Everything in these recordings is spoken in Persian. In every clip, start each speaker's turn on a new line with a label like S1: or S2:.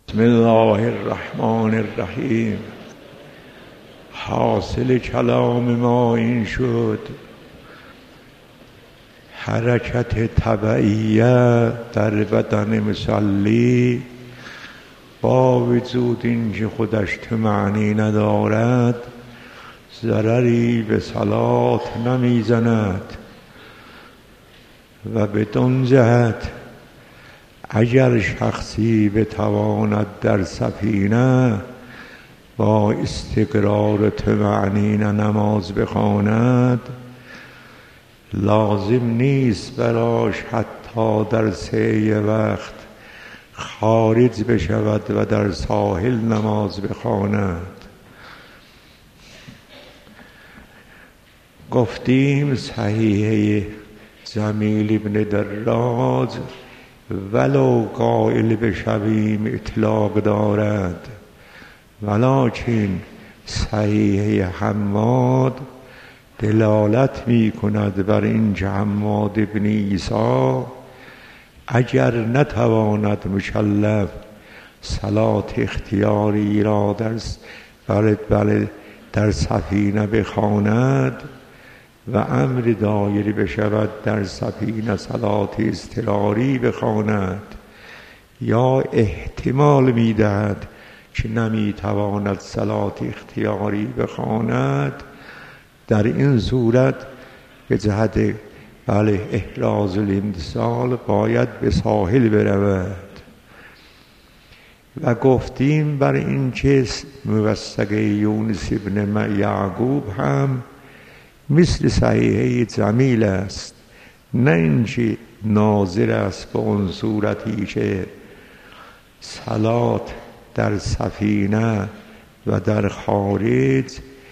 S1: بسم الله الرحمن الرحیم. حاصل کلام ما این شد حرکت تبعیه در بدن مصلی با وجود اینکه خودش معنی ندارد ضرری به صلات نمیزند و بدون جهت اگر شخصی بتواند در سفینه با استقرار طمأنینه نماز بخواند لازم نیست براش حتی در سه وقت خارج بشود و در ساحل نماز بخواند. گفتیم صحیحه جمیل ابن دراج ولو قائل بشویم اطلاق دارد، ولکن صحیحه حماد دلالت می کند بر این که حماد ابن عیسی اگر نتواند مکلف صلات اختیاری را در سفینه بخواند و امر دایری بشود در سفینه صلات اضطراری بخواند یا احتمال میدهد که نمیتواند صلات اختیاری بخواند، در این صورت به جهت احراز الامتثال باید به ساحل برود. و گفتیم بر این که موثقه یونس ابن یعقوب هم مثل صحیحه جمیل است، نه اینکه ناظر است به اون صورتی که صلات در سفینه و در خارج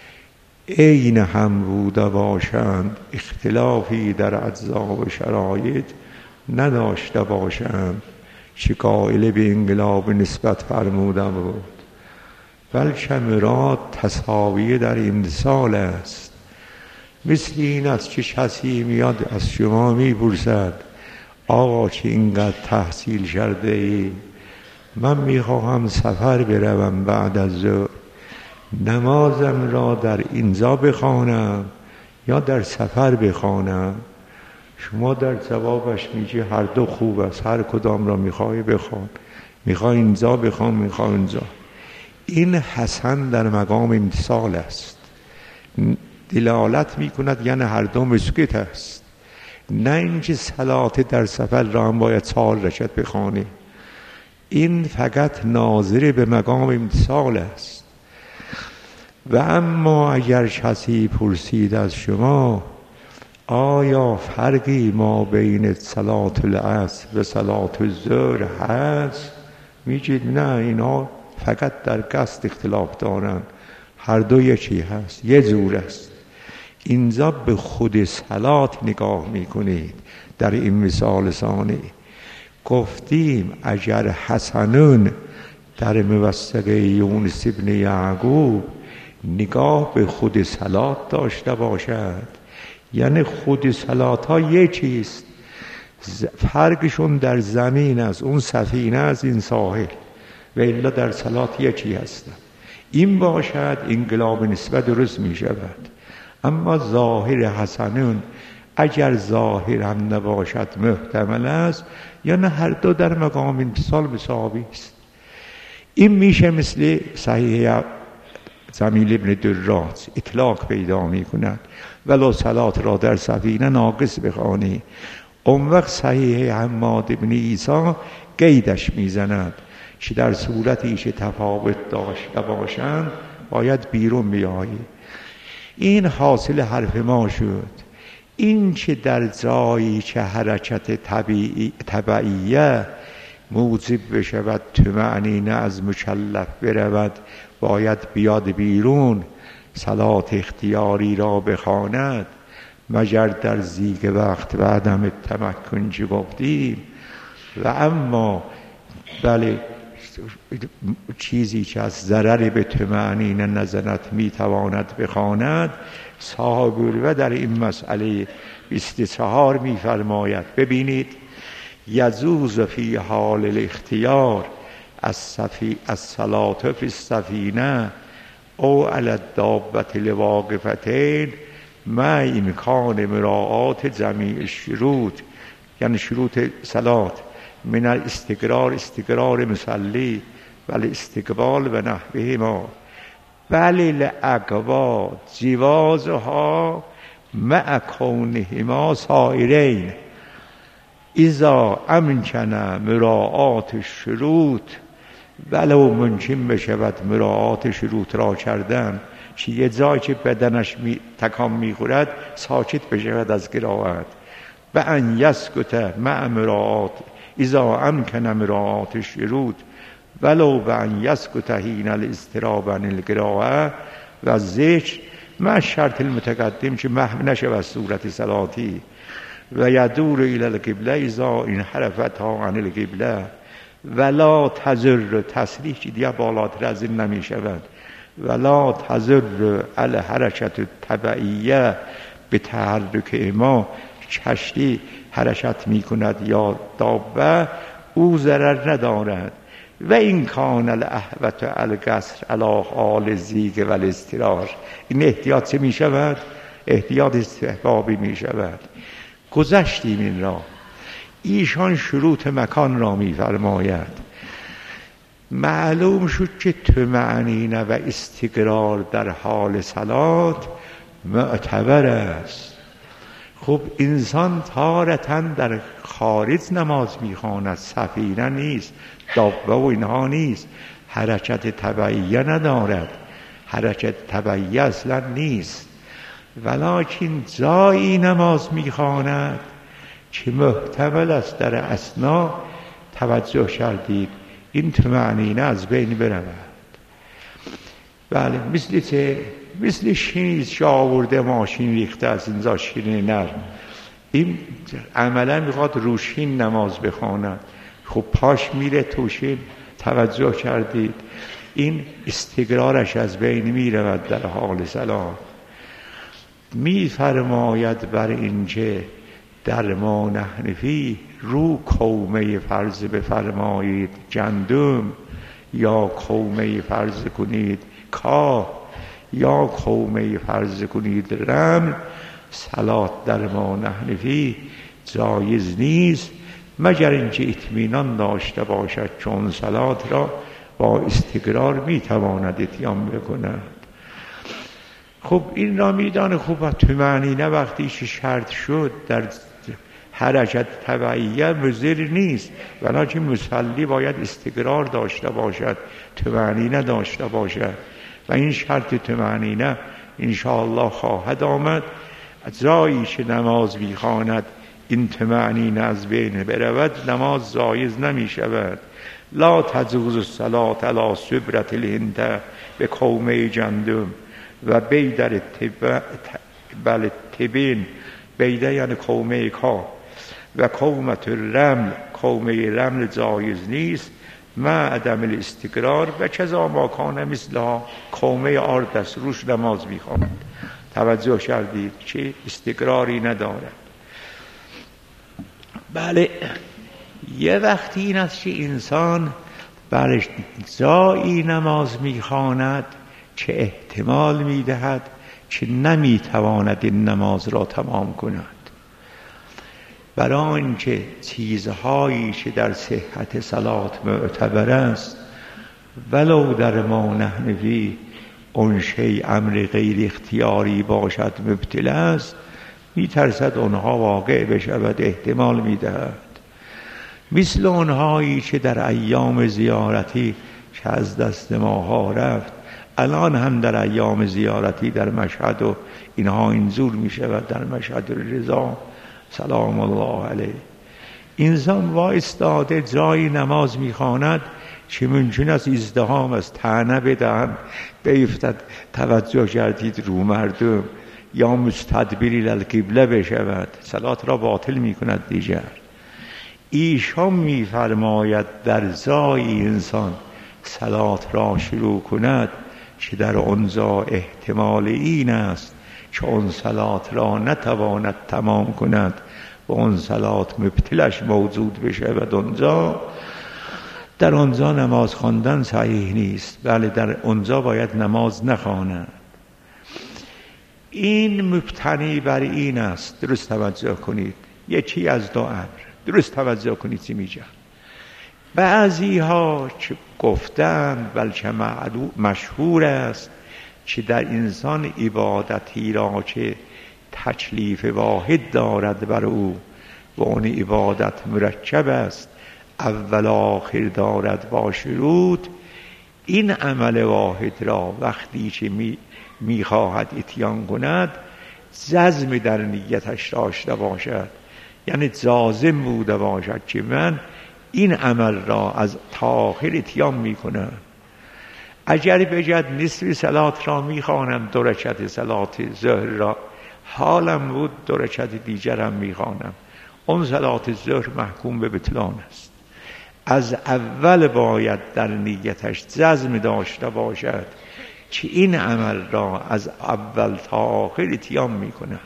S1: عین هم بوده باشند، اختلافی در اجزا و شرایط نداشته باشند که قائل به انقلاب نسبت فرموده بود، بلکه مراد تساوی در امتثال است. مثل این است که کسی میاد از شما میپرسد آقا که اینقدر تحصیل کرده ای، من میخواهم سفر بروم بعد از ظهر، نمازم را در اینجا بخوانم یا در سفر بخوانم؟ شما در جوابش میگی هر دو خوب است، هر کدام را میخوای بخوان، میخوای اینجا بخوان میخوای اینجا. این حسن در مقام امتثال است، دلالت میکند یعنی هر دو مسکت است، نه اینکه صلات در سفر را هم باید 4 رکعت بخوانی. این فقط ناظر به مقام امتثال است. و اما اگر کسی پرسید از شما آیا فرقی ما بین صلات العصر و صلات الظهر هست، میگید نه، اینا فقط در قصد اختلاف دارن، هر دو یکی هست، یه جور است. اینجا به خود صلات نگاه میکنید. در این مثال ثانی گفتیم اگر حسنون در موثقه یونس ابن یعقوب نگاه به خود صلات داشته باشد، یعنی خود صلات ها یکیست، فرقشون در زمین است، اون سفینه از این ساحل، و الا در صلات یکی هستن، این باشد انقلاب نسبت درست می شود. اما ظاهر حسنون اگر ظاهر هم نباشد محتمل است، یعنی هر دو در مقام امتثال مساوی است. این میشه مثل صحیح جمیل ابن دراج اطلاق پیدا می کند ولو صلات را در سفینه ناقص بخوانی. اون وقت صحیح حماد ابن عیسی قیدش میزند که در صورتی که تفاوت داشته باشند باید بیرون بیایی. این حاصل حرف ما شد. این که در جایی که حرکت تبعیه موجب بشود طمأنینه از مکلف برود باید بیاد بیرون صلات اختیاری را بخواند، مگر در زیگ وقت و عدم تمکن چه گفتیم. و اما چیزی که از ضرر به طمأنینه نزند میتواند بخواند. صاحب و در این مسئله 24 میفرماید ببینید یجوز فی حال الاختیار الصلاة فی السفینه او علی الدابة الواقفتین مع امکان مراعات جمیع الشروط، یعنی شروط صلات، من استقرار مصلی و الاستقبال و نحوهما، بل الاقوا جوازها مع کونهما سائرین اذا امکن مراعات الشروط، ولو ممکن بشود مراعات شروط را کردن که یه جایی که بدنش تکان میخورد ساکت بشود از قرائت، و ان یسکت مع مراعات اذا امکن مراعات الشروط ولو به ان یسکت حین الاضطراب عن القراءه و ذکر مع شرط المتقدم که محو نشود صورت صلاتی، و یدور الی القبله اذا انحرفتها عن القبله ولا تضر، تصریح که دیگه بالاتر از این نمی شود، ولا تضر الحرکت التبعیه به تحرک ما، کشتی حرکت می کند یا دابه او ضرر ندارد، و این کان الاحوط القصر علی حال زیگ و الاضطرار، این احتیاط چه می شود؟ احتیاط استحبابی می شود. گذشتیم این را. ایشان شروط مکان را می فرماید. معلوم شد که طمأنینه و استقرار در حال صلات معتبر است. خب انسان تارتاً در خارج نماز میخواند، سفینه نیست، دابه و اینها نیست، حرکت تبعیه ندارد، حرکت تبعیه اصلا نیست، ولکن جایی نماز میخواند که محتمل است در اثنا توجه کردید این طمأنینه از بین برود. بله، مثل شیز که آورده ماشین ریخته از اینجا شیرین نرم، این عملا میخواد روشین نماز بخواند، خب پاش میره توشین، توجه کردید این استقرارش از بین میرود در حال صلات. میفرماید بر اینکه در ما نحنفی رو کومه فرض بفرمایید گندم، یا کومه فرض کنید کاه، یا کومه فرض کنید رمل، صلات در ما نحنفی جایز نیست مگر اینکه اطمینان داشته باشد چون صلات را با استقرار میتواند اتیان بکند. خب این را میدانه. خوب طمأنینه وقتی که شرط شد در حرکت تبعیه مضر نیست، ولکن مصلی باید استقرار داشته باشد، طمأنینه داشته باشد، و این شرط طمأنینه انشاءالله خواهد آمد. جایی که نماز میخواند این طمأنینه از بین برود نماز جایز نمی شود. لا تجوز الصلاة علی صبرة الهند به کومه گندم و بیدر تبین، بیده یعنی کومه کا، و کومت الرمل، کومه رمل جایز نیست مع عدم الاستقرار، و کذا ما کان مثلها، کومه آرد است روش نماز میخواند، توجه کردید که استقراری ندارد. بله، یه وقتی این است که انسان بر جایی نماز میخواند که احتمال میدهد که نمیتواند این نماز را تمام کند، برای اینکه چیزهایی که در صحت صلات معتبر است ولو در ما نحنفی اون شی امر غیر اختیاری باشد مبتل است، میترسد اونها واقع بشود، احتمال میدهد. مثل اونهایی که در ایام زیارتی که از دست ماها رفت، الان هم در ایام زیارتی در مشهد و اینها اینجور میشود، در مشهد رضا سلام الله علیه انسان وایستاده جایی نماز میخواند که ممکن است ازدحام است، طعنه بدهند بیفتد، توجه کردید رو مردم، یا مستدبری للقبله بشود، صلات را باطل میکند دیگر. ایشان میفرماید در جایی انسان صلات را شروع کند که در آنجا احتمال این است که اون صلات را نتواند تمام کند و اون صلات مبتلش موجود بشه و اونجا در آنجا نماز خواندن صحیح نیست، بله در آنجا باید نماز نخوانند. این مبتنی بر این است. درست توجه کنید، یکی از دو امر. درست توجه کنید چی میگم. بعضی ها چه گفتند، بلکه مشهور است که در انسان عبادتی را که تکلیف واحد دارد بر او و اون عبادت مرکب است، اول آخر دارد با شروط، این عمل واحد را وقتی که میخواهد اتیان کند جزم در نیتش داشته باشد، یعنی جازم بوده باشد که من این عمل را از تا آخر اتیان میکنم. اگر بجد نصف صلات را میخوانم، 2 رکعت صلات ظهر را حالم بود 2 رکعت دیگرم میخوانم، اون صلات ظهر محکوم به بطلان است. از اول باید در نیتش جزم داشته باشد که این عمل را از اول تا آخر اتیان میکنم.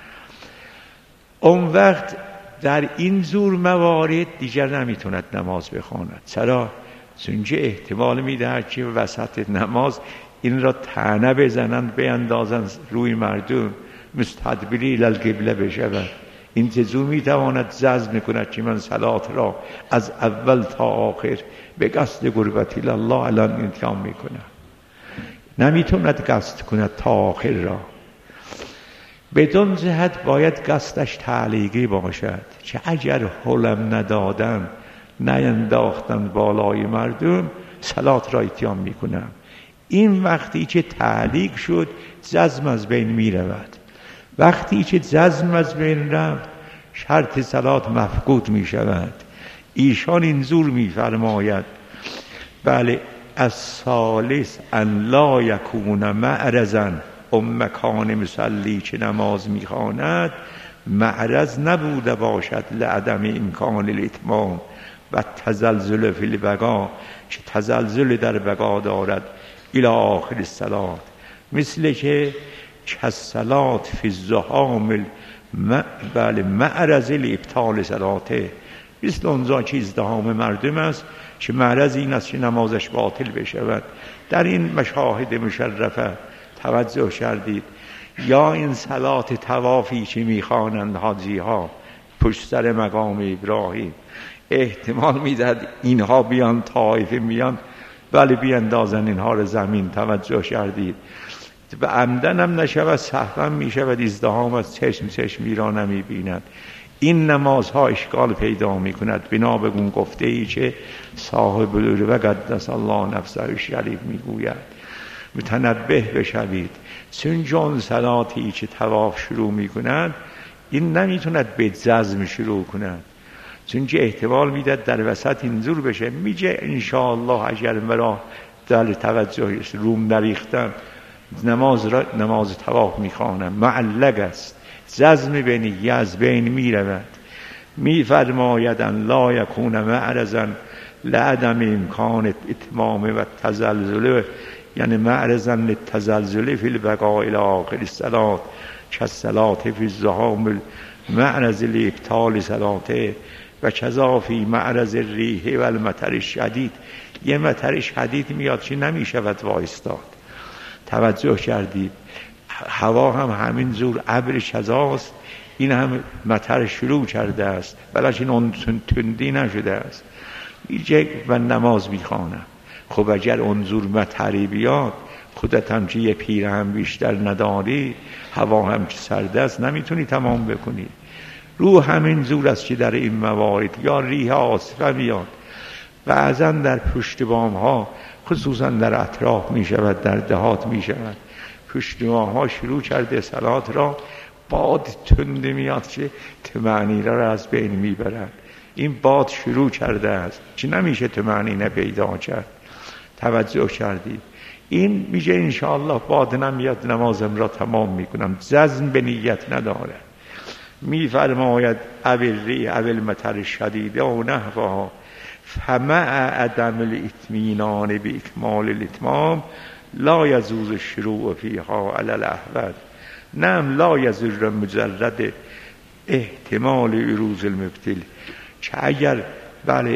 S1: اون وقت در این جور موارد دیگر نمیتوند نماز بخواند. چرا؟ چونکه احتمال میدهد که وسط نماز این را طعنه بزنند، بیندازند روی مردم، مستدبری القبله بشود. این چجور میتواند جزم کند که من صلات را از اول تا آخر به قصد قربت الله الان اتیان میکنم؟ نمیتوند قصد کند تا آخر را. بدون جهت باید قصدش تعلیقی باشد که اگر حلم ندادم، نینداختن بالای مردم، صلات را اتیان میکنم. این وقتی که تعلیق شد جزم از بین میرود. وقتی که جزم از بین رفت شرط صلات مفقود میشود. ایشان اینجور میفرماید بله الثالث ان لا یکون معرضا، مکان مصلی که نماز میخواند معرض نبوده باشد لعدم امکان الاتمام و تزلزل فی البقا، که تزلزل در بقا دارد الی آخر الصلات، مثل که کالصلات فی الزحام بله معرض لابطال صلاته، مثل اونجا که ازدحام مردم است که معرض این است که نمازش باطل بشود. در این مشاهد مشرفه توجه کردید. یا این صلات طوافی که میخوانند حاجی ها پشت سر مقام ابراهیم، احتمال میدهد اینها بیان طائفه میان ولی بیاندازن اینها رو زمین. توجه کردید؟ و عمدن هم نشود، سهوا میشود، ازدحام از چشم میرا نمیبیند. این نمازها اشکال پیدا میکند. بنا به اون گفته ای که صاحب العروة قدس الله نفسه شریف میگوید متنبه بشوید، چون جان صلاتی که طواف شروع میکند این نمیتوند به جزم شروع کند، چون که احتمال میده در وسط اینجور بشه. میگه انشاءالله اگر مرا در توجه روم نریختم نماز طواف میخوانم، معلق است، جزم بینی از بین میرود. میفرماید ان لا یکون معرضا لعدم امکان اتمام و تزلزل، یعنی معرضا للتزلزل فی البقاء الی آخر الصلات کالصلات فی الزحام معرض لابطال صلاته و کذا فی معرض الریح و المطر الشدید. یه مطر شدید میاد که نمیشود وایستاد. توجه کردید؟ هوا هم همین زور ابر کذاست، این هم مطر شروع کرده است بلکه اون تندی نشده است. میگه من نماز میخوانم. خب اگر اون زور مطری بیاد، خودت هم که یه پیره هم بیشتر نداری، هوا هم که سرد است، نمیتونی تمام بکنی. رو همین زور است که در این موارد یا ریح عاصفه میاد. بعضا در پشت بام ها، خصوصا در اطراف می شود، در دهات می شود، پشت بام ها شروع کرده صلات را، باد تنده میاد که طمأنینه را از بین می برد. این باد شروع کرده است که نمیشه طمأنینه پیدا کرد. توجه کردید؟ این میگه انشاءالله باد نمیاد نمازم را تمام میکنم، جزم به نیت نداره. میفرماید ابری اول مطر شدیده و نحوها فمع عدم الاطمینان به اکمال الاتمام لا یجوز الشروع فیها علی الاحوط. نعم لا یضر مجرد احتمال عروض المبتل، که اگر بله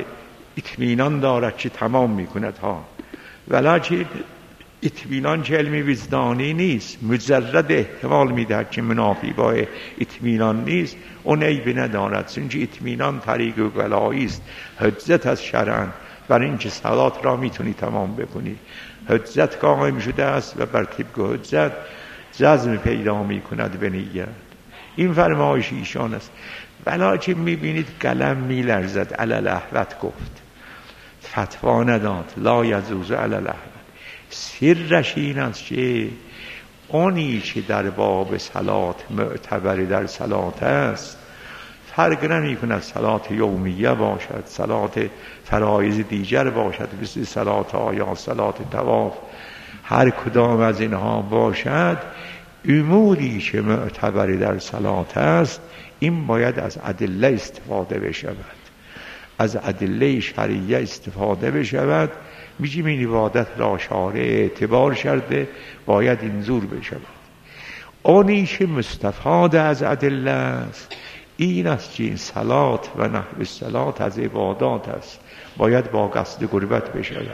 S1: اطمینان دارد که تمام میکند ها، ولکن اطمینان که علمی وجدانی نیست، مجرد احتمال میدهد که منافی با اطمینان نیست، اون عیبی ندارد. چون اطمینان طریق ولایی است، حجت از شرعاً بر اینکه صلات را میتونی تمام بکنی. حجت قائم شده است و بر طبق حجت جزم پیدا میکند به نیت. این فرمایش ایشان است. ولکن میبینید قلم میلرزد. علی الاحوط گفت، فتوا نداد، لا یجوز علی الاحوط. سرش این است که اونی که در باب صلات معتبری در صلات است، فرق نمی کند صلات یومیه باشد، صلات فرایض دیگر باشد، مثل صلات آیا، صلات طواف، هر کدام از اینها باشد، اموری که معتبری در صلات است، این باید از ادله استفاده بشود، از ادله شرعیه استفاده بشود. میگیم این عبادت را شارع اعتبار کرده، باید اینجور بشود. آنی که مستفاد از ادله است، این است که این صلات و نحو صلات از عبادات است، باید با قصد قربت بشود.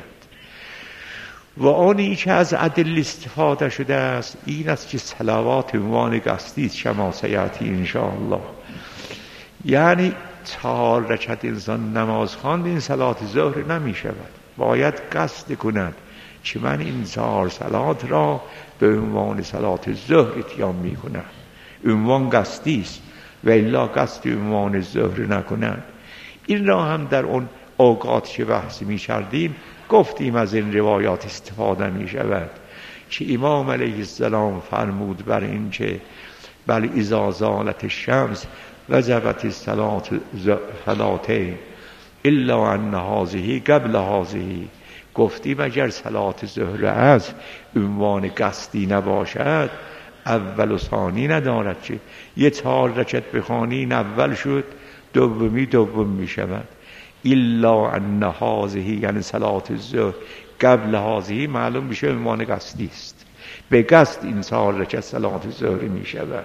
S1: و آنی که از ادله استفاده شده است، این است که صلوات عنوان قصدی است، شما سیاتی انشاءالله. یعنی 4 رکعت انسان نماز خواند، این صلات ظهر نمی شود، باید قصد کند که من این 4 صلات را به عنوان صلات ظهر اتیان می کنم، عنوان قصدی است، و الا قصد عنوان ظهر نکنند. این را هم در اون اوقات که بحث می کردیم گفتیم از این روایات استفاده می شود که امام علیه السلام فرمود بر این که بل اذا زالت الشمس وجبت الصلاتین الا ان هذه قبل هذه. گفتیم اگر صلات ظهر از عنوان قصدی نباشد، اول و ثانی ندارد که یه 4 رکعت بخوانی این اول شد، دومی دوم می شود. الا ان هذه یعنی صلات الظهر قبل هذه معلوم میشه عنوان قصدی است، به قصد این 4 رکعت صلات ظهر می شود.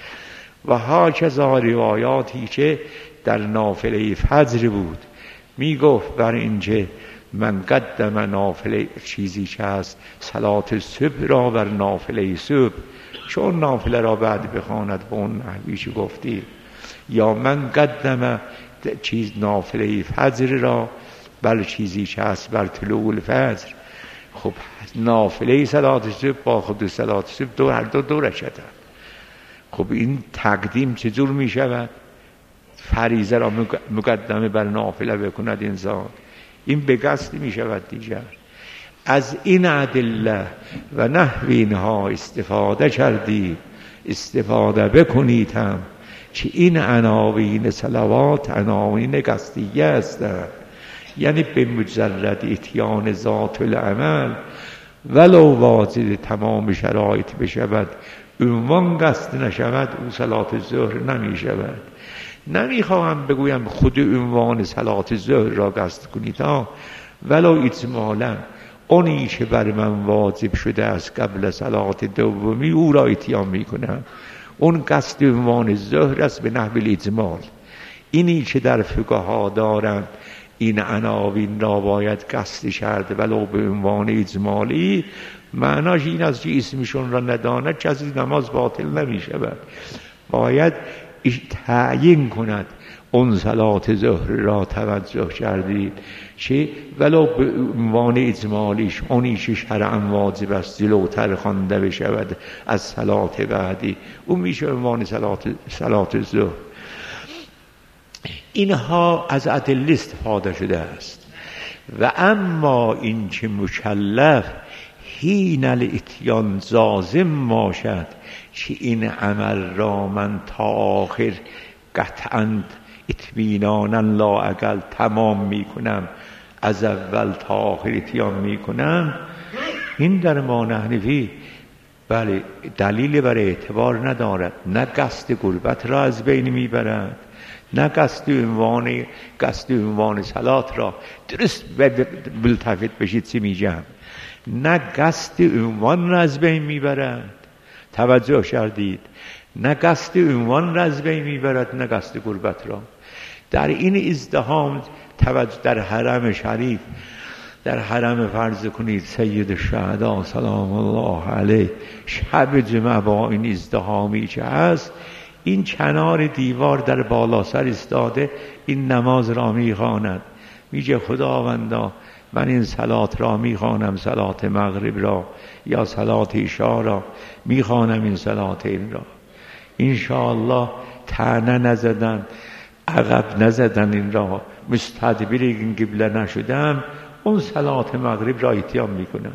S1: و هاکذا روایاتی که در نافله فجر بود می گفت بر اینکه من قدم نافله چیزی که هست صلات صبح را بر نافله صبح، چون نافله را بعد بخواند به اون نحوی که گفتی، یا من قدم چیز نافله فجر را بر چیزی که هست بر طلوع الفجر. خب نافله صلات صبح با خود صلات صبح هر دو رکعت. خب این تقدیم چجور می شود؟ فریضه را مقدمه بر نافله بکند انسان، این به قصد می شود دیگر. از این ادله و نحو اینها استفاده کردید، استفاده بکنید هم که این عناوین صلوات عناوین قصدیه هستند، یعنی به مجرد اتیان ذات العمل ولو واجد تمام شرایط بشود، عنوان قصد نشود، اون صلات ظهر نمی شود. نمیخواهم بگویم خود عنوان صلات ظهر را قصد کنید ها، ولو اجمالا اونی که بر من واجب شده است قبل صلات دومی او را اتیان میکنم، اون قصد عنوان ظهر است به نحو الاجمال. اینی که در فقها دارند این عناوین را باید قصد کرد ولو به عنوان اجمالی، معناش این است که اسمشون را نداند کسی نماز باطل نمی شود. باید تعیین کند اون صلات ظهر را توجه کردید که ولو به عنوان اجمالیش اونی که شرعاً واجب است جلوتر خوانده بشود از صلات بعدی، اون میشه عنوان صلات ظهر. اینها از ادله استفاده شده است. و اما این که مکلف حین الاتیان لازم باشد که این عمل را من تا آخر قطعاً اطمینانا لا اقل تمام میکنم، از اول تا آخر اتیان میکنم، این در ما حنفی بله دلیل بر اعتبار ندارد، نه قصد قربت را از بین میبرد، نه قصد عنوان صلات را درست ملتفت بشید چی میگم، نه قصد عنوان را از بین میبرد، توجه کردید، نه قصد عنوان را از بین میبرد، نه قصد قربت را. در این ازدحام توجه در حرم شریف، در حرم فرض کنید سید الشهدا سلام الله علیه شب جمعه با این ازدحامی که هست، این کنار دیوار در بالا سر ایستاده این نماز را میخواند، میگه خداوندا من این صلات را میخوانم، صلات مغرب را یا صلات عشا را میخوانم، این صلات این را انشاءالله طعنه نزدن، عقب نزدن، این را مستدبر این قبله نشدم، اون صلات مغرب را اتیام میکنم.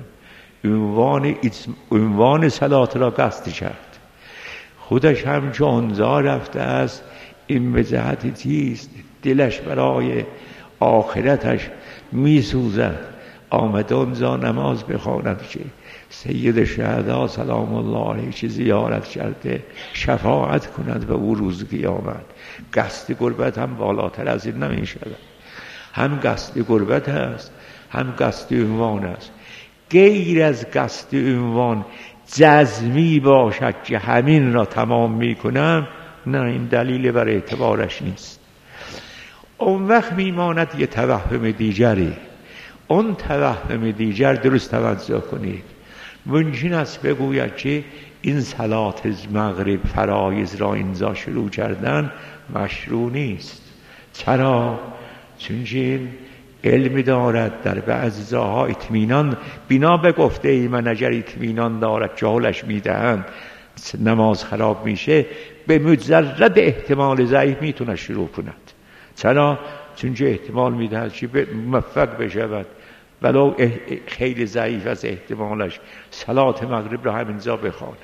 S1: عنوان صلات را قصد کرد، خودش هم جانزا رفته است، این به جهت چیست؟ دلش برای آخرتش میسوزد، آمده اونجا نماز بخواند که سید شهدا سلام الله علیه چه زیارت کرده، شفاعت کند به او روز قیامت. قصد غربت هم بالاتر از این نمی شود، هم قصد غربت است، هم قصد عنوان است. غیر از قصد عنوان جزمی باشد که همین را تمام می کنم، نه، این دلیل بر اعتبارش نیست. اون وقت میماند یه توهم دیگری. اون توهم دیگر درست توجه کنید. ممکن است بگوید که این صلات مغرب فرایض را اینجا شروع کردن مشروع نیست. چرا؟ چون این علم دارد در بعضی جاها اطمینان، بنا به گفته ای من اگر اطمینان دارد که حالش میدهند نماز خراب میشه، به مجرد احتمال ضعیف میتونه شروع کند. چرا؟ چون احتمال میدهد که موفق بشود ولو خیلی ضعیف از احتمالش صلات مغرب را همینجا بخواند.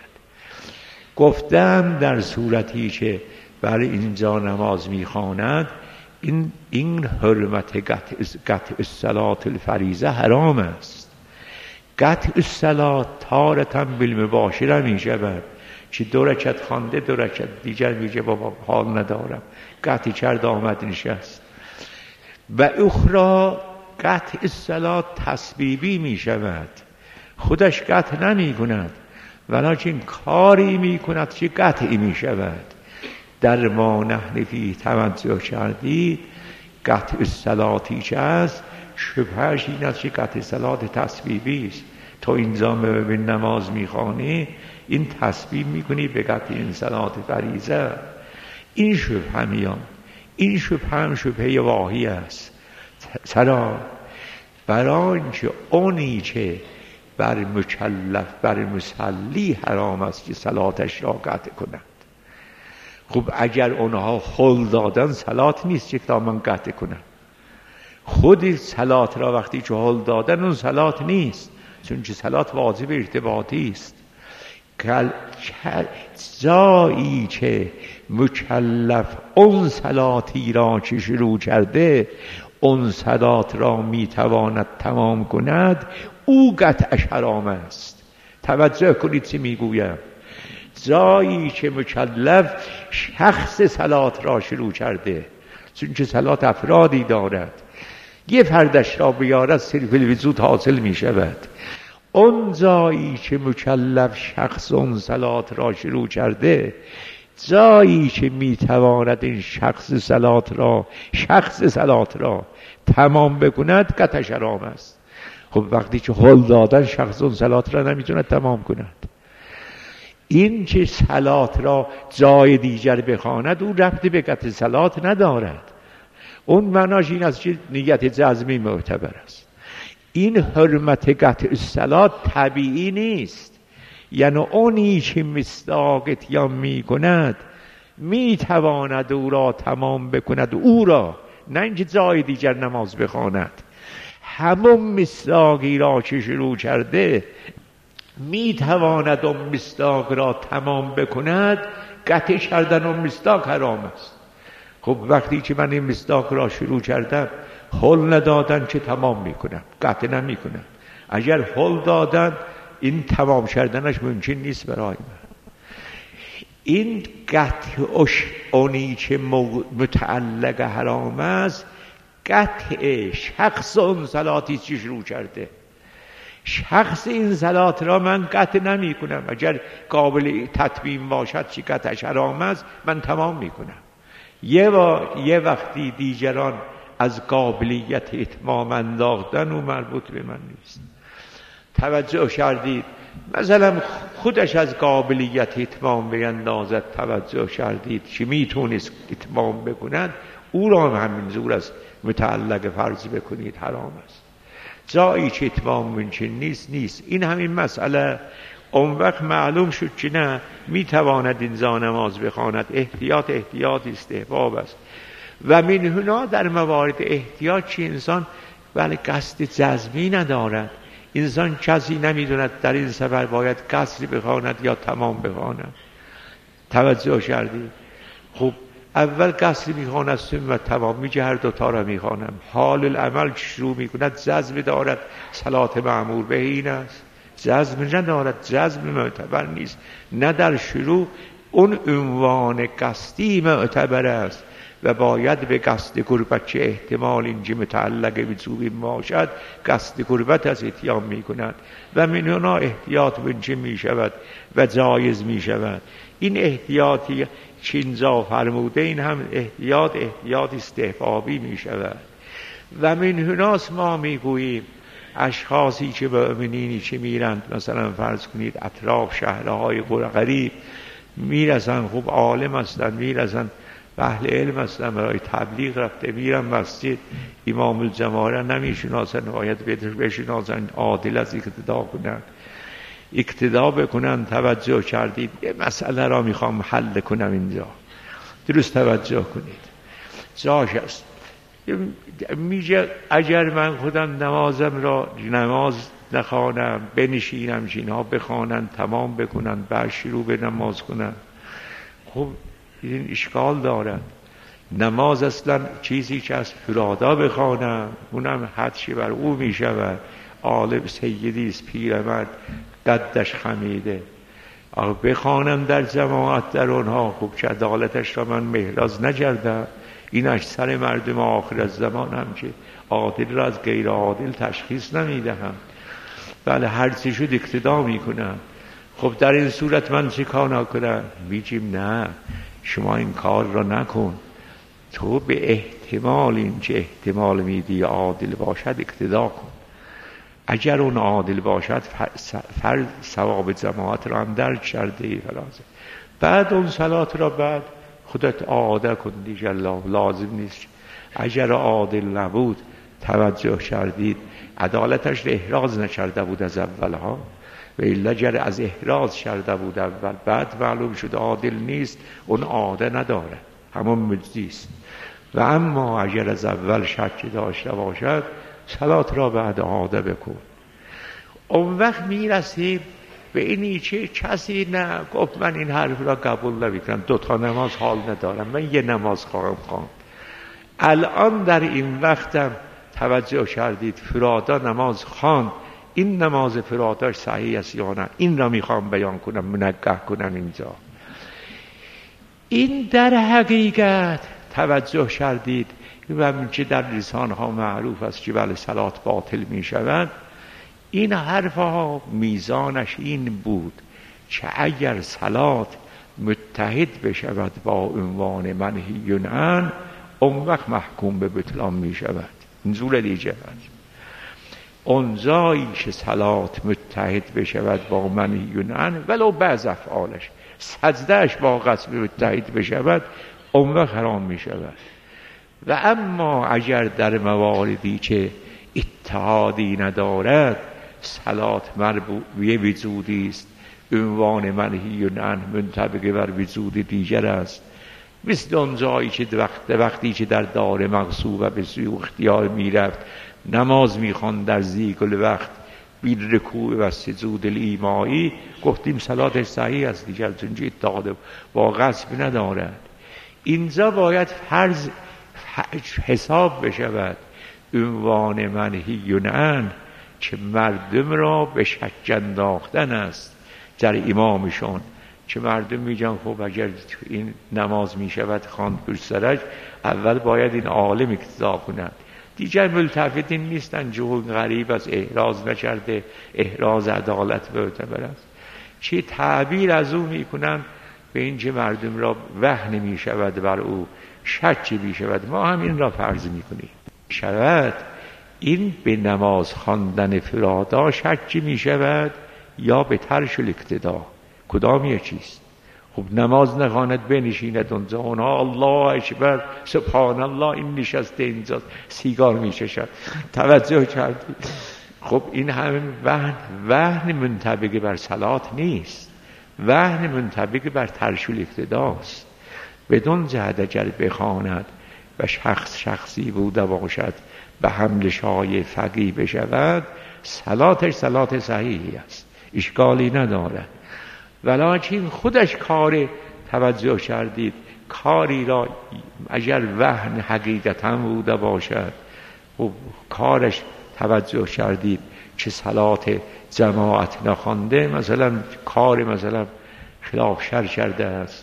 S1: گفتم در صورتی که برای اینجا نماز میخواند، این حرمت قطع الصلات الفریضه حرام است. قطع الصلات تارة بالمباشره می شود که 2 رکعت خوانده 2 رکعت دیگر میگه بابا حال ندارم، قطع کرد آمد نشست. و اخرى قطع الصلات تسبیبی می شود، خودش قطع نمی کند ولیکن کاری می کند که قطعی می شود. در ما نحن فی توجه کردید قطع الصلاتی که است، شبهش این است که قطع الصلات تسبیبی است. تو اینجا به نماز میخوانی، این تسبیب میکنی به قطع این صلات فریضه. این شبهه میان، این شبهه هم شبهه واهی است. چرا؟ برای اینکه اونی که بر مکلف بر مصلی حرام است که صلاتش را قطع کند. خب اگر اونها خل دادن صلات نیست که تا من قطع کنم. خود صلات را وقتی که خل دادن اون صلات نیست، چون که صلات واجب ارتباطی است. جایی که مکلف اون صلاتی را که شروع کرده اون صلات را میتواند تمام کند، او قطعش حرام است. توجه کنید چی میگویم. جایی که مکلف شخص صلات را شروع کرده، چون که صلات افرادی دارد، یه فردش را بیارد صرف الوجود حاصل می شود. اون جایی که مکلف شخص اون صلات را شروع کرده، جایی که می تواند این شخص صلات را تمام بکند، قطعش حرام است. خب وقتی که حل دادن شخص اون صلات را نمیتونه تمام کند، این که صلات را جای دیگر بخواند او ربطی به قطع صلات ندارد. اون معناش این است که نیت جزمی معتبر است. این حرمت قطع صلات طبیعی نیست، یعنی اونی که مصداق اتیان می کند می تواند او را تمام بکند، او را، نه اینکه جای دیگر نماز بخواند. همون مصداقی را که شروع کرده می تواند اون مصداق را تمام بکند، قطع کردن اون مصداق حرام است. خب وقتی که من این مصداق را شروع کردم، حل ندادن که تمام میکنم، قطع نمی کنم. اگر حل دادن این تمام کردنش ممکن نیست برای من. این قطعش اونی که متعلق حرام است، قطع شخص اون صلاتی که شروع کرده. شخص این صلات را من قطع نمی کنم. اگر قابل تطبیق باشد که قطعش حرام است، من تمام می کنم. یه وقتی دیگران از قابلیت اتمام انداختن و مربوط به من نیست. توجه کردید؟ مثلا خودش از قابلیت اتمام بیندازد، توجه کردید که میتونست اتمام بکند، او را همین زور است متعلق فرض بکنید حرام است. جایی که اتمام ممکن نیست. این همین مسئله اون وقت معلوم شد که نه، میتواند انسان نماز بخواند. احتیاط استحباب است. و من هنا در موارد احتیاط که انسان ولی قصد جزمی ندارد، انسان کسی نمیدوند در این سفر باید قصری بخواند یا تمام بخواند. توجه کردید؟ خب اول قصری میخواند ثم تمام، میگه هر دوتا را میخوانم. حال العمل شروع میکند جزم دارد، صلات معمور به این است. جزم ندارد، جزم معتبر نیست. نه در شروع اون عنوان قصدی معتبر است و باید به قصد قربت که احتمال اینجا متعلق به وجوب باشد قصد قربت از اتیام می کند و من هنا احتیاط بنچه می شود و جایز می شود. این احتیاطی که اینجا فرموده این هم احتیاط استحبابی می شود. و من هناست ما می گوییم اشخاصی که مؤمنینی که میرند، مثلا فرض کنید اطراف شهرهای غریب میرسن، خوب عالم هستن، میرسن اهل علم هستن، برای تبلیغ رفته میرن مسجد، امام الجماعه نمیشناسن، باید بشناسن، عادل از اقتدا بکنن. توجه کردید؟ یه مسئله را میخوام حل کنم اینجا، درست توجه کنید. جاش است میگه اگر من خودم نمازم را نماز نخوانم، بنشینم اینها بخوانن تمام بکنن بعد شروع به نماز کنن، خب این اشکال دارد. نماز اصلا چیزی که از فرادا بخوانم اونم حدشی بر او می شود. عالم سیدی است، پیرمرد قدش خمیده، بخوانم در جماعت در اونها، خوب که عدالتش را من محراز نکردم. این اکثر مردم آخر از زمان هم که عادل را از غیر عادل تشخیص نمیدهم، بله هر چی شد اقتدا میکنم. خب در این صورت من چه کار نکنم؟ میگیم نه، شما این کار را نکن، تو به احتمال این که احتمال میدی عادل باشد اقتدا کن. اگر اون عادل باشد فرض ثواب جماعت را هم درک کرده فرازه، بعد اون صلات را بعد خودت عاده کن دیگه، لازم نیست. اگر عادل نبود، توجه کردید، عدالتش را احراز نکرده بود از اولها، و الا اگر از احراز کرده بود اول بعد معلوم شد عادل نیست، اون عاده نداره، همون مجزیست. و اما اگر از اول شک داشته باشد صلات را بعد عاده بکن. اون وقت میرسیم به اینی که کسی نه گفت من این حرف را قبول نمیکنم، 2 نماز حال ندارم، من یه نماز خواهم خواند. الان در این وقتم توجه کردید فرادا نماز خواند، این نماز فراداش صحیح است یا نه؟ این را میخوام بیان کنم، منگه کنم اینجا. این در حقیقت توجه کردید و همین که در لسان ها معروف است که بله صلات باطل می شود، این حرف ها میزانش این بود که اگر صلات متحد بشود با عنوان منهی عنه، اون وقت محکوم به بطلان می شود. این زور دیگه هست. اون جایی که صلات متحد بشود با منهی عنه، ولو بعض افعالش، سجدهش با قسم متحد بشود، اون وقت حرام می شود. و اما اگر در مواردی که اتحادی ندارد، صلات مربوط به وجودی است، عنوان منهی عنه منطبق بر وجود دیگر است، مثل اون جایی که وقتی که در دار مغصوب و به سوی اختیار می رفت نماز می خواند در ذیک الوقت بی رکوع و سجود الایمایی، گفتیم صلاتش صحیح است دیگر، چون اتحاد با غصب ندارد. اینجا باید فرض حساب بشود عنوان منهی عنه که مردم را به شک انداختن است در امامشون، که مردم میگن خب اگر این نماز میشود خواند پشت سرش، اول باید این عالم اقتدا کند. دیگر ملتفتین نیستن، جهود غریب از احراز نکرده، احراز عدالت معتبر است. چه تعبیر از او میکنن به اینکه مردم را وهن می شود بر او، شک می شود. ما هم این را فرض می کنیم شود. این به نماز خواندن فرادا شک می شود یا به ترک الاقتدا؟ کدام یکیست؟ خب نماز نخواند بنشیند اونجا، اونها الله اکبر سبحان الله، این نشسته اینجا سیگار می کشد. توجه کردید؟ خب این همه وهن منطبق بر صلات نیست، وهن منطبق بر ترک الاقتداست. بدون جهت اگر بخواند و شخصی بوده باشد به حمل شایع فقیه بشود، صلاتش صلات صحیحی است، اشکالی ندارد. ولکن خودش کار، توجه کردید، کاری را اگر وهن حقیقتا بوده باشد و کارش، توجه کردید، که صلات جماعت نخوانده، مثلا کار مثلا خلاف شر کرده است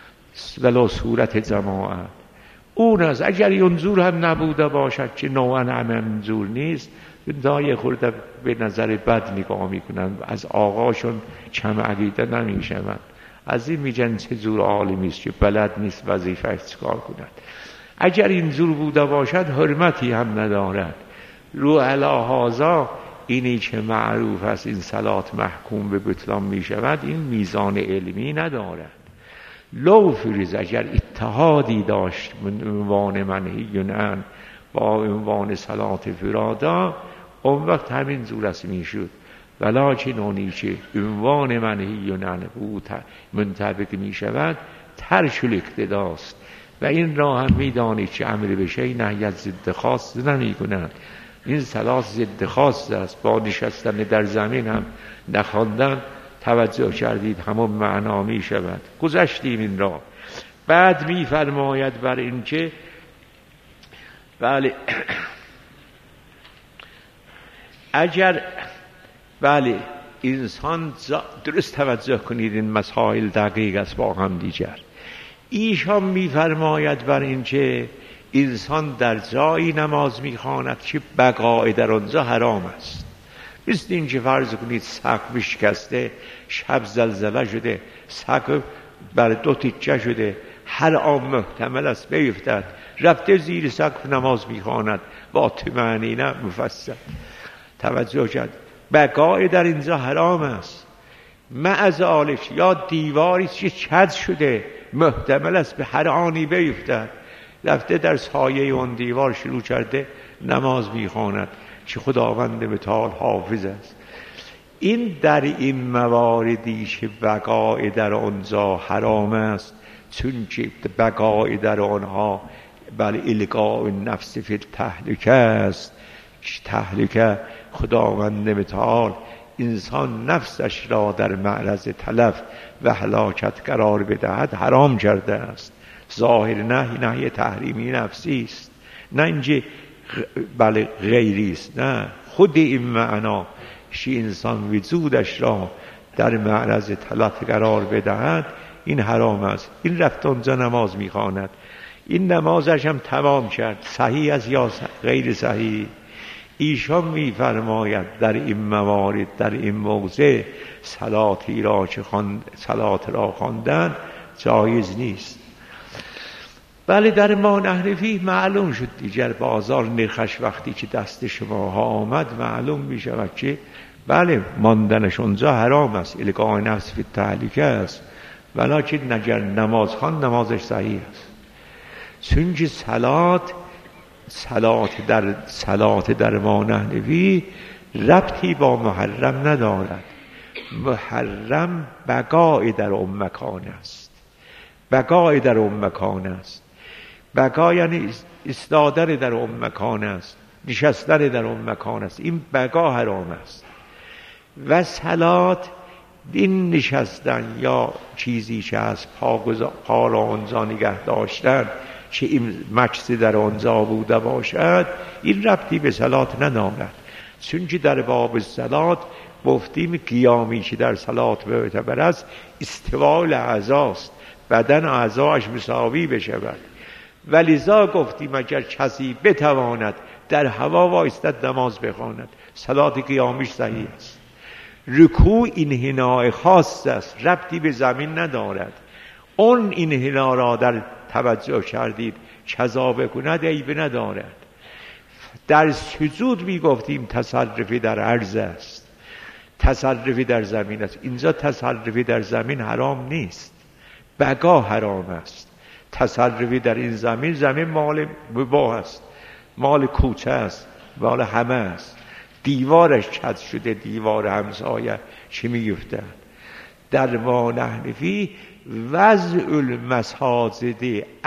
S1: ولو صورت جماعت، اون از اگر اینجور هم نبوده باشد که نوعا هم اینجور نیست، دایه خورده به نظر بد نگاه میکنن، از آقاشون کم عقیده نمیشون، از این میگن چه جور عالمی است که بلد نیست وظیفه چیکار کند. اگر اینجور بوده باشد حرمتی هم ندارد. رو علی هذا اینی که معروف است این صلات محکوم به بطلان میشود، این میزان علمی ندارد. لو فریض اگر اتحادی داشت من عنوان منهی عن با عنوان صلات فرادا، اون وقت همین جور است میشد. ولکن اونی که عنوان منهی عن بود منطبق میشود ترک الاقتداست. و این را هم میدانید که امر به شیء نهی از ضد خاص نمیکنند. این صلات ضد خاص است، با نشستن در زمین هم نخواندن، توجه کردید، همون معنا می شود. گذشتیم این را. بعد می فرماید بر این که بله اگر بله انسان درست توجه کنید، این مسائل دقیق است با هم دیگر. ایشان می فرماید بر این که انسان در جایی نماز می خواند که بقای در آنجا حرام است. مثل این که فرض کنید سقف شکسته، شب زلزله شده، سقف بر دو تیکه شده، هر آن محتمل است بیفتد، رفته زیر سقف نماز میخواند با طمأنینه مفصل. توجه کرد، بقای در اینجا حرام است. معذالک یا دیواری که چد شده، محتمل است به هر آنی بیفتد، رفته در سایه اون دیوار شروع کرده نماز میخواند که خداوند متعال حافظ است. این در این مواردی که بقای در آنجا حرام است، چون که بقای در آنها بل القاء النفس فی التهلکه است. تهلکه خداوند متعال انسان نفسش را در معرض تلف و هلاکت قرار بدهد حرام کرده است. ظاهر نهی تحریمی نفسی است، نه اینجا بله غیری است، نه خود این معنا که انسان وجودش را در معرض تلف قرار بدهد این حرام است. این رفت اونجا نماز میخواند، این نمازش هم تمام کرد، صحیح است یا غیر صحیح؟ ایشان میفرماید در این موارد، در این موضع صلات را خواندن جایز نیست. بله در ما نحرفی معلوم شد دیگر، بازار نرخش وقتی که دست شما ها آمد معلوم می شود که بله ماندنش اونجا حرام است، القاء نفس فی التهلکه است. ولکن اگر نماز خوان نمازش صحیح است، چون که صلات در ما نحرفی ربطی با محرم ندارد. محرم بقای در اون مکان است، بقای در اون مکان است. بقا یعنی استادر در اون مکان است، نشستن در اون مکان است، این بقا حرام است. و صلات این نشستن یا چیزی که از پا را آنجا نگه داشتن که این مکث در آنجا بوده باشد، این ربطی به صلات ندارد. چون که در باب صلات گفتیم قیامی که در صلات معتبر است استواء اعضاست، بدن اعضاش مساوی بشود. ولذا گفتیم اگر کسی بتواند در هوا وایستد نماز بخواند صلات قیامیش صحیح است. رکوع انحناء خاص است، ربطی به زمین ندارد. اون این حنا را در توجه کردید کذا بکند عیب ندارد. در سجود می گفتیم تصرفی در عرض است، تصرفی در زمین است. اینجا تصرفی در زمین حرام نیست، بقا حرام است. تصرفی در این زمین مال مباح است، مال کوچه است، مال همه است. دیوارش کج شده، دیوار همسایه چی میگفتن؟ در ما نحنفی وضع المساجد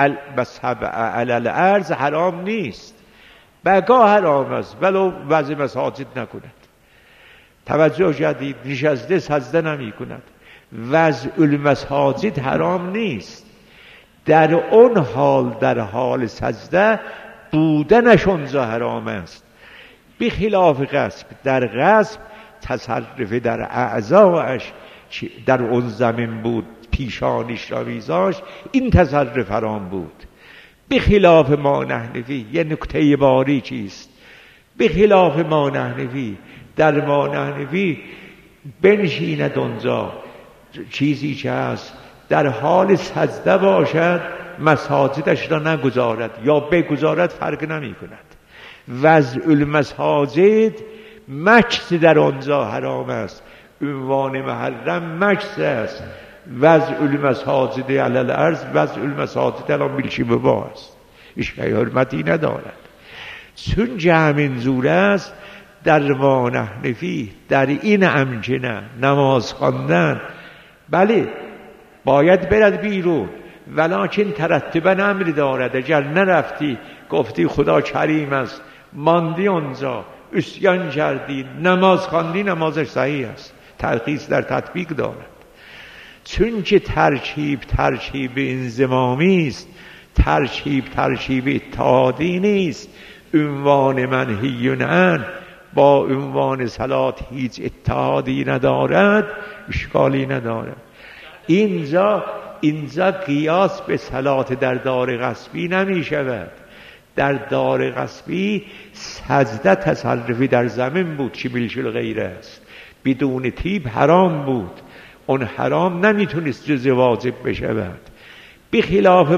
S1: علی الارض حرام نیست، بقا حرام است ولو وضع مساجد نکند. توجه جدید، نشسته سجده نمی کند، وضع المساجد حرام نیست. در اون حال، در حال سجده بودنش اونجا حرام است. بخلاف غصب، در غصب تصرف در اعضاش در اون زمین بود، پیشانیش را میذاش، این تصرف حرام بود. بخلاف ما نحنفی، یه نکته باری چیست؟ بخلاف ما نحنفی، در ما نحنفی بنشیند اونجا چیزی که هست در حال سجده باشد، مساجدش را نگذارد یا بگذارد فرق نمی کند. وضع المساجد مکث در آنجا حرام است، عنوان محرم مکث است. وضع المساجد علی الارض، وضع المساجد الان میلشی مباح است، هیچ حرمتی ندارد. چون جمع زور است در ما نحنفی، در این امکنه نماز خواندن بله باید برد بیرون، ولکن ترتبا امری دارد. اگر نرفتی گفتی خدا کریم است، ماندی اونجا عصیان کردی، نماز خواندی، نمازش صحیح است، ترخیص در تطبیق دارد. چون که ترکیب انضمامی است، ترکیب اتحادی نیست. عنوان منهی عنه با عنوان صلات هیچ اتحادی ندارد، اشکالی ندارد. اینجا قیاس به صلات در دار غصبی نمی شود. در دار غصبی سجده تصرفی در زمین بود، چی بیلشل غیره است، بدون طیب حرام بود، اون حرام نمیتونست جز واجب بشود. بخلاف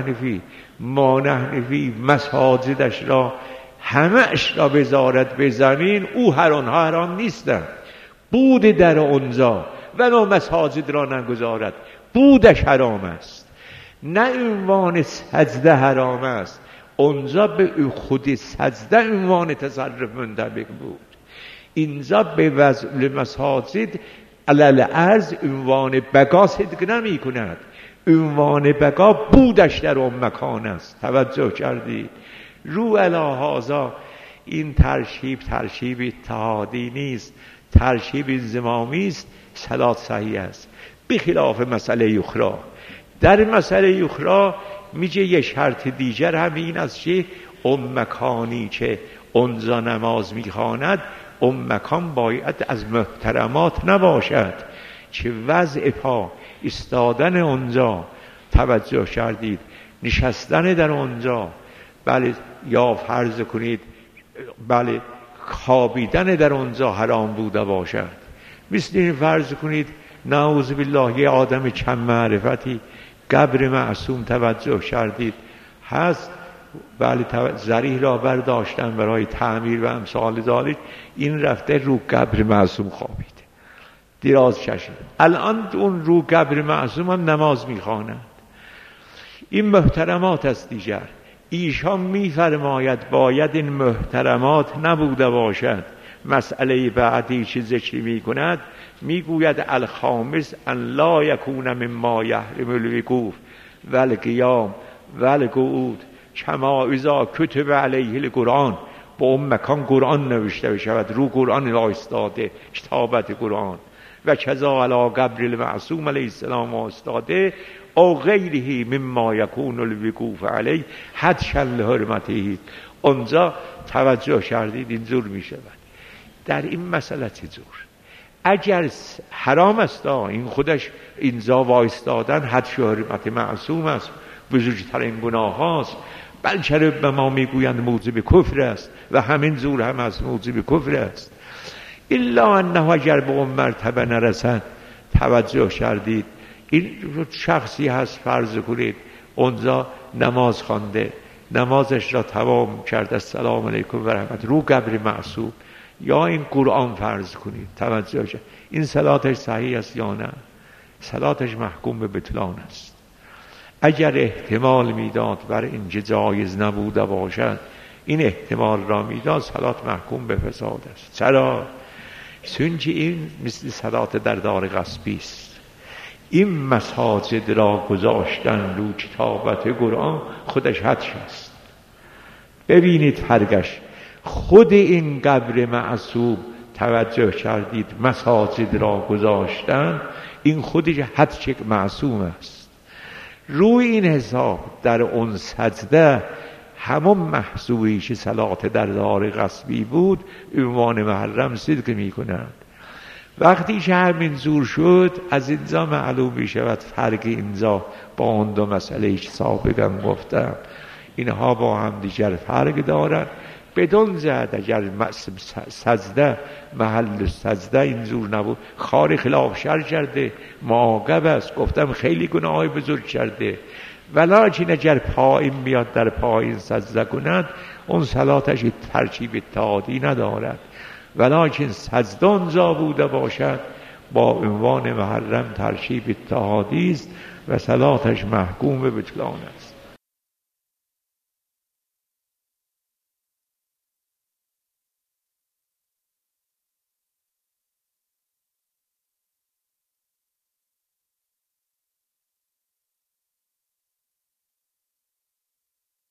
S1: ما نحنفی مساجدش را همه‌اش را بذارد به زمین، او آنها حرام نیستند. بود در اونجا ولو مساجد را نگذارد، بودش حرام است. نه عنوان سجده حرام است، اونجا به خود سجده عنوان تصرف منطبق بود. اینجا به وضع مساجد علی الارض عنوان بقا صدق نمی کند، عنوان بقا بودش در اون مکان است. توجه کردید؟ رو علی هذا این ترکیب اتحادی نیست، ترکیب انضمامی است، صلات صحیح است. بخلاف مسئله اخرى، در مسئله اخرى میگه یه شرط دیگر هم این است که اون مکانی که اونجا نماز میخواند، اون مکان باید از محترمات نباشد که وضع پا، ایستادن اونجا، توجه کردید، نشستن در اونجا، بله، یا فرض کنید بله خوابیدن در اونجا حرام بوده باشد. مثل این فرض کنید نعوذ بالله یه آدم کم معرفتی قبر معصوم، توجه کردید، هست بله ذریح را برداشتن برای تعمیر و امثال ذالک، این رفته رو قبر معصوم خوابیده، دراز کشید، الان اون رو قبر معصوم هم نماز میخواند. این محترمات است دیگر. ایشان میفرماید باید این محترمات نبوده باشد. مسئله بعدی چه ذکر میکند، میگوید الخامس ان لا یکون مما یحرم الوقوف والقیام والقعود کما اذا کتب علیه القرآن. با اون مکان قرآن نوشته بشود، رو قرآن ایستاده، کتابت قرآن، و کذا علی قبر المعصوم علیه السلام استاده او غیره مما یکون الوقوف علیه حدشا لحرمته. اونجا توجه کردید اینجور می شود. در این مسئله چجور؟ اگر حرام است، این خودش اینجا وایستادن حد حرمت معصوم است، بزرگترین گناه هاست، بلکه به ما میگویند موجب کفر است و همین زور هم از موجب کفر است. الا انه اگر به اون مرتبه نرسد، توجه کردید، این شخصی هست فرض کنید اونجا نماز خوانده، نمازش را تمام کرد، السلام علیکم و رحمت، رو قبر معصوم، یا این قرآن فرض کنید توجه شد، این صلاتش صحیح است یا نه؟ صلاتش محکوم به بطلان است. اگر احتمال میداد بر اینکه جایز نبوده باشد، این احتمال را میداد، صلات محکوم به فساد است. چرا؟ چونکه این مثل صلات در دار غصبی است. این مساجد را گذاشتن رو کتابت قرآن خودش حدش است. ببینید فرقش، خود این قبر معصوم توجه کردید مساجد را گذاشتن، این خودش حدش معصوم است. روی این حساب در اون سجده همون محصوبی که صلات در دار غصبی بود عنوان محرم صدق می کنند. وقتی که همین زور شد، از اینجا معلوم می شود فرق اینجا با اون دو مسئله که سابقا گفتم، اینها با هم دیگر فرق دارند. بدون زد اگر سجده محل سجده این زور نبود، خار خلاف شر کرده، معاقب است، گفتم خیلی گناه بزرگ کرده، ولکن اگر پایین میاد در پایین سجده کند، اون صلاتش ترتیب اتحادی ندارد، ولکن سجده اونجا بوده باشد با عنوان محرم ترتیب اتحادی است و صلاتش محکوم به بطلان است.